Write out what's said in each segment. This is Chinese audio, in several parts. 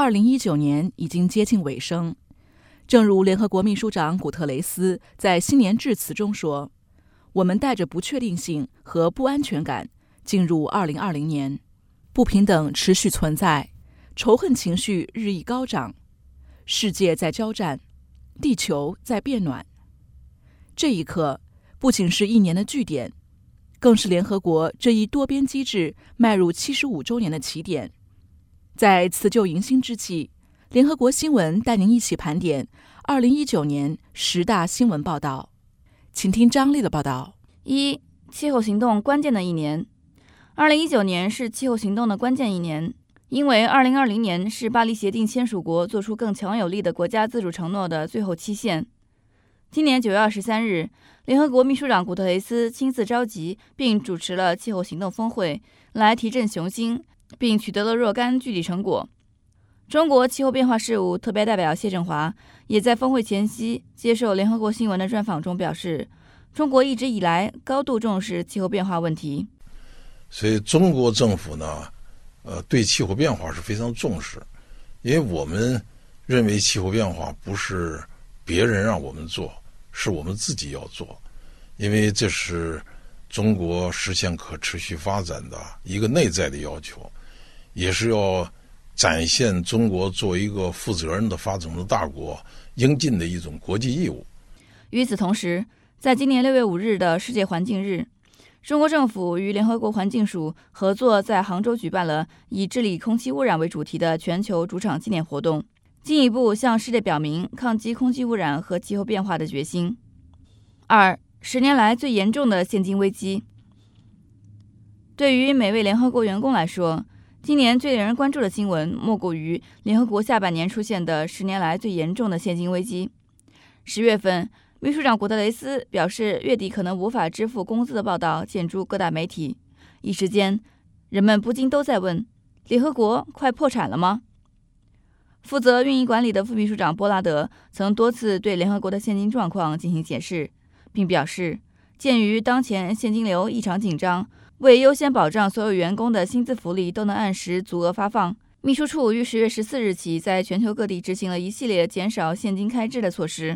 2019年已经接近尾声。正如联合国秘书长古特雷斯在新年致辞中说，我们带着不确定性和不安全感进入2020年，不平等持续存在，仇恨情绪日益高涨，世界在交战，地球在变暖。这一刻不仅是一年的句点，更是联合国这一多边机制迈入75周年的起点。在辞旧迎新之际，联合国新闻带您一起盘点2019年10大新闻报道。请听张丽的报道。 1. 气候行动关键的一年。2019年是气候行动的关键一年，因为2020年是巴黎协定签署国做出更强有力的国家自主承诺的最后期限。今年9月23日，联合国秘书长古特雷斯亲自召集并主持了气候行动峰会，来提振雄心，并取得了若干具体成果。中国气候变化事务特别代表谢振华也在峰会前夕接受联合国新闻的专访中表示，中国一直以来高度重视气候变化问题。 所以中国政府呢，对气候变化是非常重视，因为我们认为气候变化不是别人让我们做，是我们自己要做，因为这是中国实现可持续发展的一个内在的要求，也是要展现中国作为一个负责任的发展中大国应尽的一种国际义务。 与此同时，在今年6月5日的世界环境日，中国政府与联合国环境署合作在杭州举办了以治理空气污染为主题的全球主场纪念活动，进一步向世界表明抗击空气污染和气候变化的决心。2. 10年来最严重的现金危机。对于每位联合国员工来说，今年最令人关注的新闻莫过于联合国下半年出现的10年来最严重的现金危机。10月份，秘书长古特雷斯表示月底可能无法支付工资的报道见诸各大媒体，一时间人们不禁都在问，联合国快破产了吗？负责运营管理的副秘书长波拉德曾多次对联合国的现金状况进行解释，并表示，鉴于当前现金流异常紧张，为优先保障所有员工的薪资福利都能按时足额发放，秘书处于10月14日起在全球各地执行了一系列减少现金开支的措施。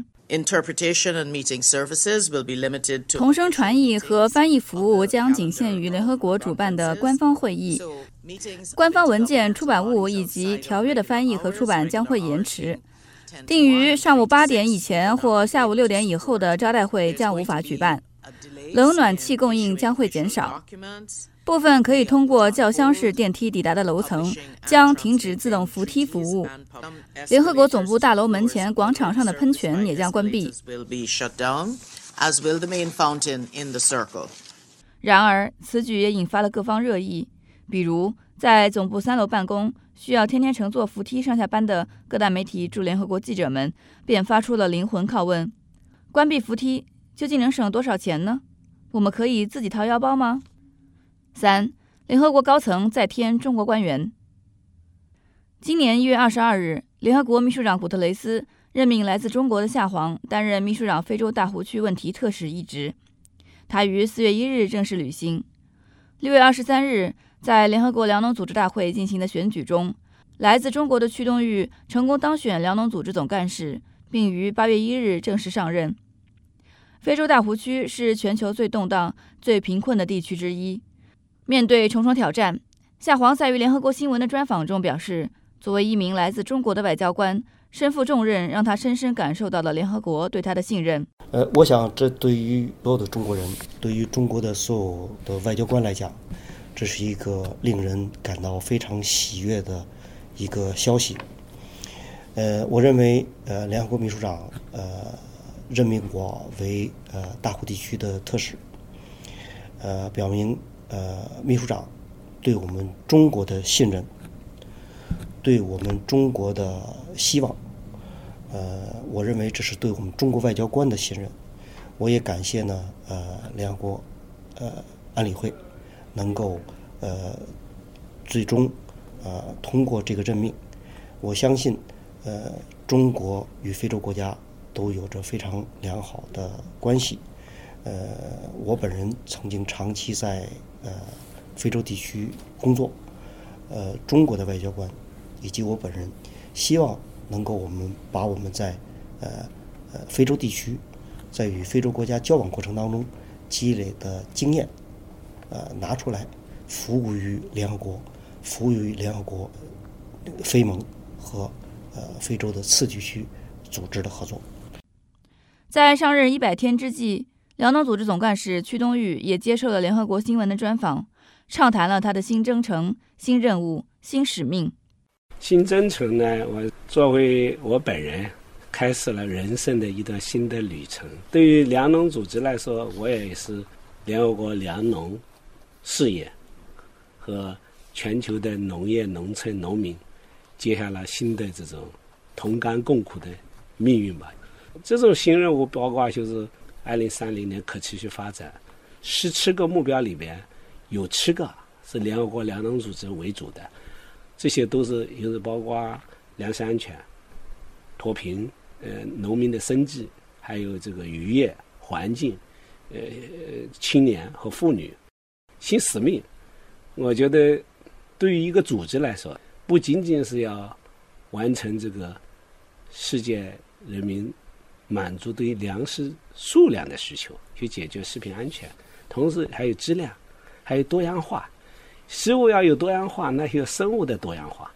同声传译和翻译服务将仅限于联合国主办的官方会议，官方文件、出版物以及条约的翻译和出版将会延迟。定于上午8点以前或下午6点以后的招待会将无法举办，冷暖气供应将会减少。部分可以通过轿厢式电梯抵达的楼层将停止自动扶梯服务。联合国总部大楼门前广场上的喷泉也将关闭。然而，此举也引发了各方热议，比如在总部3楼办公需要天天乘坐扶梯上下班的各大媒体驻联合国记者们便发出了灵魂拷问：关闭扶梯究竟能省多少钱呢？我们可以自己掏腰包吗？3. 联合国高层再添中国官员。今年1月22日，联合国秘书长古特雷斯任命来自中国的夏黄担任秘书长非洲大湖区问题特使一职。他于4月1日正式履新。6月23日，在联合国粮农组织大会进行的选举中，来自中国的屈冬玉成功当选粮农组织总干事，并于8月1日正式上任。非洲大湖区是全球最动荡、最贫困的地区之一。面对重重挑战，夏黄在与联合国新闻的专访中表示，作为一名来自中国的外交官，身负重任让他深深感受到了联合国对他的信任。 我想这对于所有的中国人，对于中国的所有的外交官来讲，这是一个令人感到非常喜悦的一个消息。我认为联合国秘书长任命我为大湖地区的特使，表明秘书长对我们中国的信任，对我们中国的希望，我认为这是对我们中国外交官的信任。我也感谢呢联合国安理会能够最终通过这个任命。我相信中国与非洲国家都有着非常良好的关系。我本人曾经长期在非洲地区工作，中国的外交官以及我本人希望能够把我们在非洲地区，在与非洲国家交往过程当中积累的经验，拿出来服务于联合国，服务于联合国非盟和非洲的次地区组织的合作。 在上任100天之际，辽农组织总干事屈冬玉也接受了联合国新闻的专访，畅谈了他的新征程、新任务、新使命。 新征程呢，我作为我本人开始了人生的一段新的旅程。对于粮农组织来说，我也是联合国粮农事业和全球的农业、农村、农民接下了新的这种同甘共苦的命运吧。这种新任务包括就是2030年可持续发展，17个目标里边有7个是联合国粮农组织为主的，这些都是就是包括粮食安全、脱贫、农民的生计，还有这个渔业、环境、青年和妇女。新使命，我觉得对于一个组织来说，不仅仅是要完成这个世界人民满足对于粮食数量的需求，去解决食品安全，同时还有质量，还有多样化。食物要有多样化，那就有生物的多样化。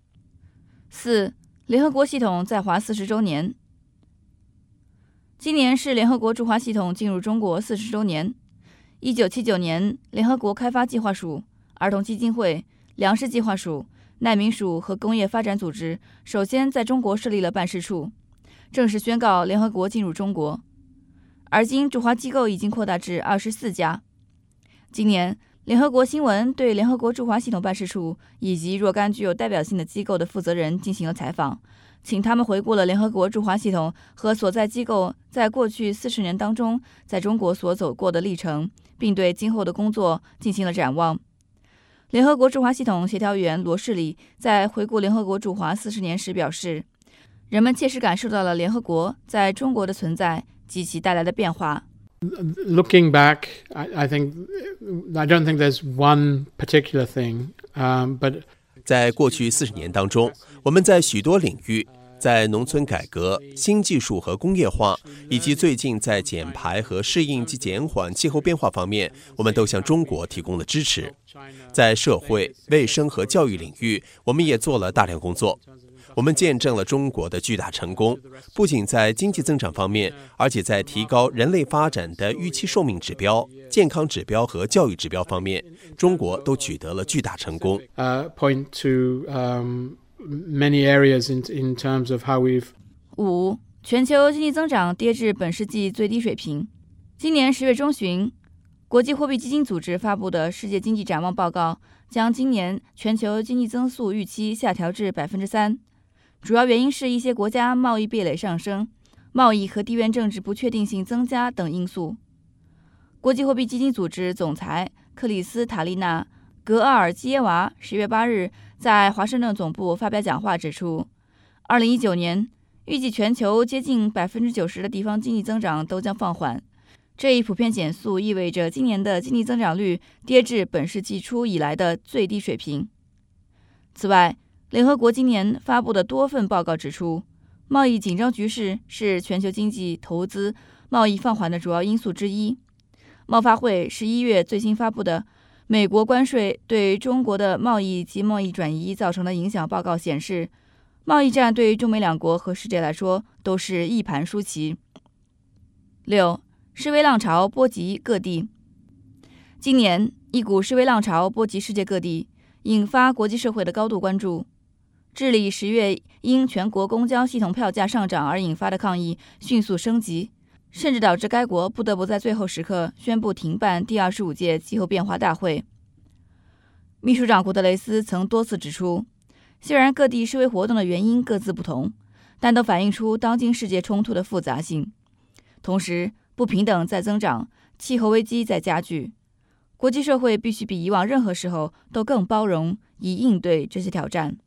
4. 联合国系统在华40周年。今年是联合国驻华系统进入中国40周年。1979年，联合国开发计划署、儿童基金会、粮食计划署、难民署和工业发展组织首先在中国设立了办事处，正式宣告联合国进入中国。而今驻华机构已经扩大至24家。今年，联合国新闻对联合国驻华系统办事处以及若干具有代表性的机构的负责人进行了采访，请他们回顾了联合国驻华系统和所在机构在过去40年当中在中国所走过的历程，并对今后的工作进行了展望。联合国驻华系统协调员罗士里在回顾联合国驻华40年时表示，人们切实感受到了联合国在中国的存在及其带来的变化。 Looking back, I don't think there's one particular thing, but 在过去40年当中，我们在许多领域，在农村改革、新技术和工业化，以及最近在减排和适应及减缓气候变化方面，我们都向中国提供了支持。在社会、卫生和教育领域，我们也做了大量工作。我们见证了中国的巨大成功，不仅在经济增长方面，而且在提高人类发展的预期寿命指标、健康指标和教育指标方面，中国都取得了巨大成功。 Point to many areas in terms of how we've 5. 全球经济增长跌至本世纪最低水平。今年10月中旬，国际货币基金组织发布的世界经济展望报告将今年全球经济增速预期下调至 3%， 主要原因是一些国家贸易壁垒上升、贸易和地缘政治不确定性增加等因素。国际货币基金组织总裁克里斯塔利娜·格奥尔基耶娃10月8日在华盛顿总部发表讲话指出，2019年预计全球接近 90% 的地方经济增长都将放缓。这一普遍减速意味着今年的经济增长率跌至本世纪初以来的最低水平。此外，联合国今年发布的多份报告指出，贸易紧张局势是全球经济、投资、贸易放缓的主要因素之一。贸发会11月最新发布的美国关税对中国的贸易及贸易转移造成的影响报告显示，贸易战对中美两国和世界来说都是一盘输棋。6. 示威浪潮波及各地。今年，一股示威浪潮波及世界各地，引发国际社会的高度关注。智利10月因全国公交系统票价上涨而引发的抗议迅速升级，甚至导致该国不得不在最后时刻宣布停办第25届气候变化大会。秘书长古特雷斯曾多次指出，虽然各地示威活动的原因各自不同，但都反映出当今世界冲突的复杂性。同时，不平等在增长，气候危机在加剧，国际社会必须比以往任何时候都更包容，以应对这些挑战。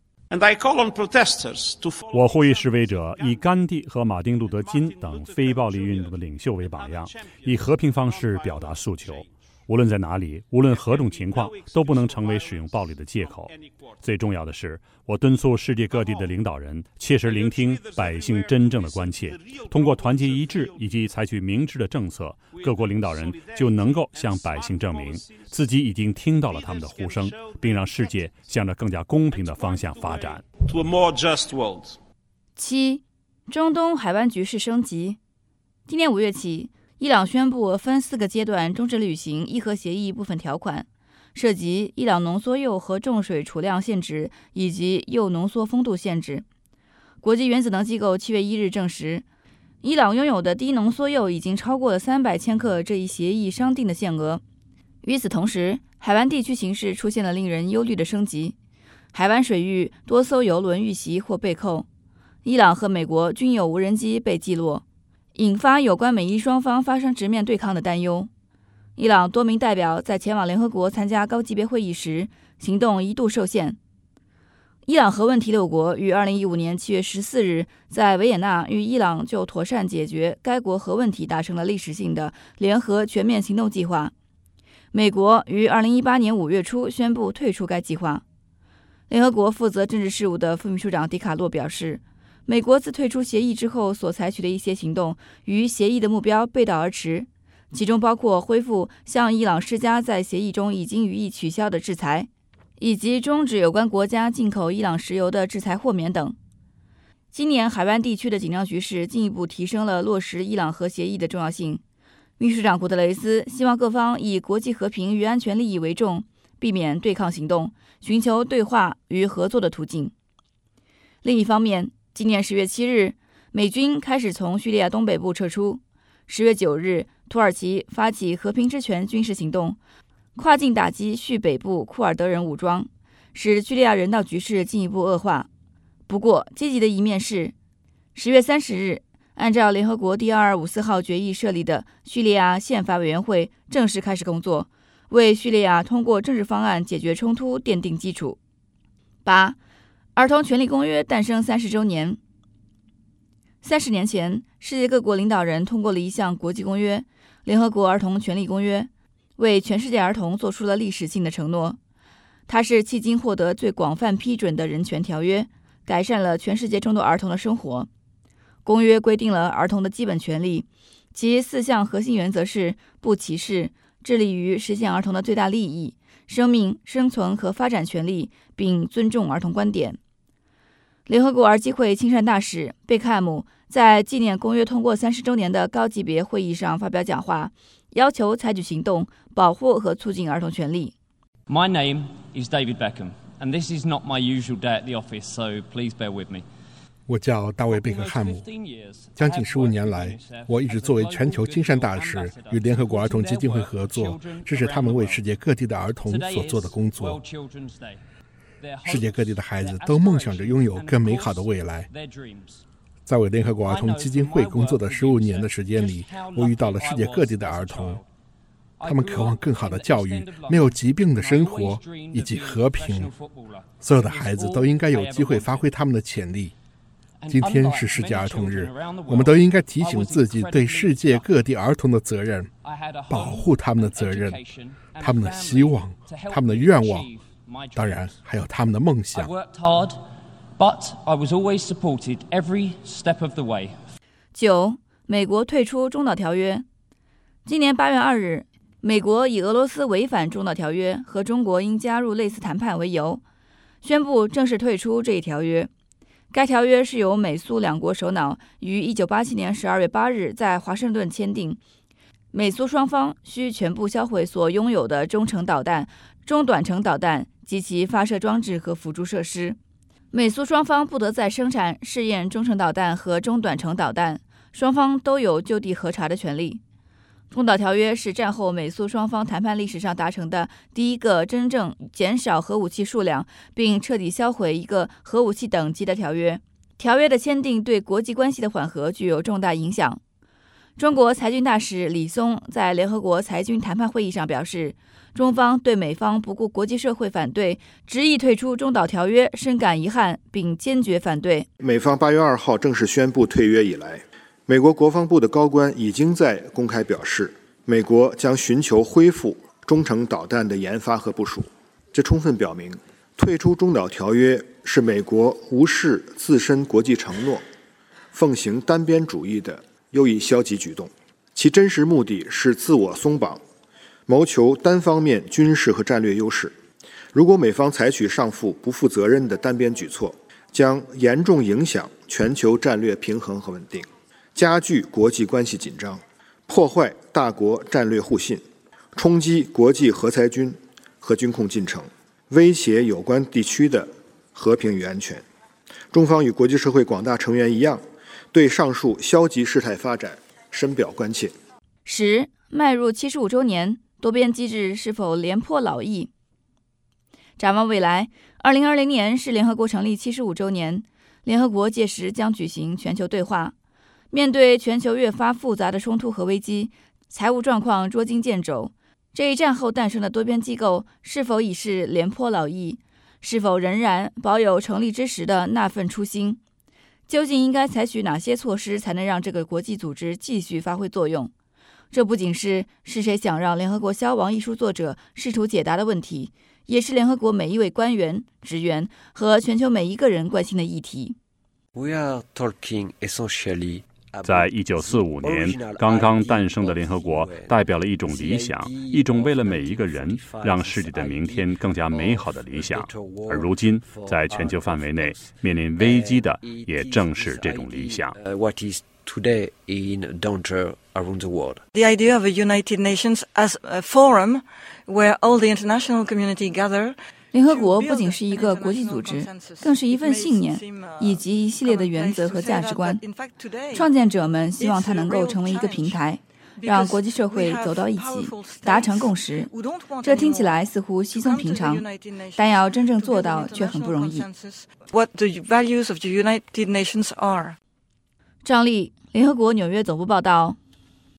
我呼吁示威者以甘地和马丁·路德·金等非暴力运动的领袖为榜样，以和平方式表达诉求。 无论在哪里，无论何种情况，都不能成为使用暴力的借口。最重要的是，我敦促世界各地的领导人切实聆听百姓真正的关切，通过团结一致以及采取明智的政策，各国领导人就能够向百姓证明自己已经听到了他们的呼声，并让世界向着更加公平的方向发展。 7. 中东海湾局势升级。今年5月起，伊朗宣布分4个阶段终止履行伊核协议部分条款，涉及伊朗浓缩铀和重水储量限制以及铀浓缩风度限制。国际原子能机构7月1日证实，伊朗拥有的低浓缩铀已经超过了300千克这一协议商定的限额。与此同时，海湾地区形势出现了令人忧虑的升级，海湾水域多艘油轮遇袭或被扣，伊朗和美国均有无人机被击落，引发有关美伊双方发生直面对抗的担忧。伊朗多名代表在前往联合国参加高级别会议时，行动一度受限。伊朗核问题6国于2015年7月14日在维也纳与伊朗就妥善解决该国核问题达成了历史性的联合全面行动计划。美国于2018年5月初宣布退出该计划。联合国负责政治事务的副秘书长迪卡洛表示，美国自退出协议之后所采取的一些行动与协议的目标背道而驰，其中包括恢复向伊朗施加在协议中已经予以取消的制裁，以及终止有关国家进口伊朗石油的制裁豁免等。今年海湾地区的紧张局势进一步提升了落实伊朗核协议的重要性。秘书长古特雷斯希望各方以国际和平与安全利益为重，避免对抗行动，寻求对话与合作的途径。另一方面，今年10月7日，美军开始从叙利亚东北部撤出。10月9日，土耳其发起和平之权军事行动，跨境打击叙北部库尔德人武装，使叙利亚人道局势进一步恶化。不过，积极的一面是，10月30日，按照联合国第2254号决议设立的叙利亚宪法委员会正式开始工作，为叙利亚通过政治方案解决冲突奠定基础。8. 儿童权利公约诞生30周年。30年前，世界各国领导人通过了一项国际公约——联合国儿童权利公约，为全世界儿童做出了历史性的承诺。它是迄今获得最广泛批准的人权条约，改善了全世界众多儿童的生活。公约规定了儿童的基本权利，其4项核心原则是不歧视、致力于实现儿童的最大利益、生命、生存和发展权利，并尊重儿童观点。联合国儿基会亲善大使贝克汉姆在纪念公约通过30周年的高级别会议上发表讲话，要求采取行动，保护和促进儿童权利。 My name is David Beckham, and this is not my usual day at the office, so please bear with me. 我叫大卫·贝克汉姆。将近15年来，我一直作为全球亲善大使与联合国儿童基金会合作，支持他们为世界各地的儿童所做的工作。世界各地的孩子都梦想着拥有更美好的未来。在为联合国儿童基金会工作的15年的时间里，我遇到了世界各地的儿童，他们渴望更好的教育、没有疾病的生活以及和平。所有的孩子都应该有机会发挥他们的潜力。今天是世界儿童日，我们都应该提醒自己对世界各地儿童的责任，保护他们的责任，他们的希望，他们的愿望，当然还有他们的梦想。 9. 美国退出中导条约。今年8月2日，美国以俄罗斯违反中导条约和中国应加入类似谈判为由，宣布正式退出这一条约。该条约是由美苏两国首脑于1987年12月8日在华盛顿签订，美苏双方需全部销毁所拥有的中程导弹、中短程导弹及其发射装置和辅助设施。美苏双方不得再生产、试验中程导弹和中短程导弹，双方都有就地核查的权利。中导条约是战后美苏双方谈判历史上达成的第一个真正减少核武器数量并彻底销毁一个核武器等级的条约。条约的签订对国际关系的缓和具有重大影响。中国裁军大使李松在联合国裁军谈判会议上表示，中方对美方不顾国际社会反对，执意退出中导条约深感遗憾，并坚决反对。 美方8月2号正式宣布退约以来，美国国防部的高官已经在公开表示，美国将寻求恢复中程导弹的研发和部署。这充分表明，退出中导条约是美国无视自身国际承诺、奉行单边主义的又一消极举动，其真实目的是自我松绑，谋求单方面军事和战略优势。如果美方采取上述不负责任的单边举措，将严重影响全球战略平衡和稳定，加剧国际关系紧张，破坏大国战略互信，冲击国际核裁军和军控进程，威胁有关地区的和平与安全。中方与国际社会广大成员一样，对上述消极事态发展深表关切。 10迈入75周年，多边机制是否廉颇老矣？展望未来，2020年是联合国成立75周年，联合国届时将举行全球对话。面对全球越发复杂的冲突和危机，财务状况捉襟见肘，这一战后诞生的多边机构是否已是廉颇老矣？是否仍然保有成立之时的那份初心？究竟应该采取哪些措施才能让这个国际组织继续发挥作用？这不仅是谁想让联合国消亡一书作者试图解答的问题，也是联合国每一位官员、职员和全球每一个人关心的议题。 在1945年刚刚诞生的联合国代表了一种理想，一种为了每一个人让世界的明天更加美好的理想。而如今在全球范围内面临危机的也正是这种理想。 Today in danger around the world. The idea of a United Nations as a forum where all the international community gather. 联合国不仅是一个国际组织，更是一份信念，以及一系列的原则和价值观。创建者们希望它能够成为一个平台，让国际社会走到一起，达成共识。这听起来似乎稀松平常，但要真正做到却很不容易。 What the values of the United Nations are. 张丽，联合国纽约总部报道。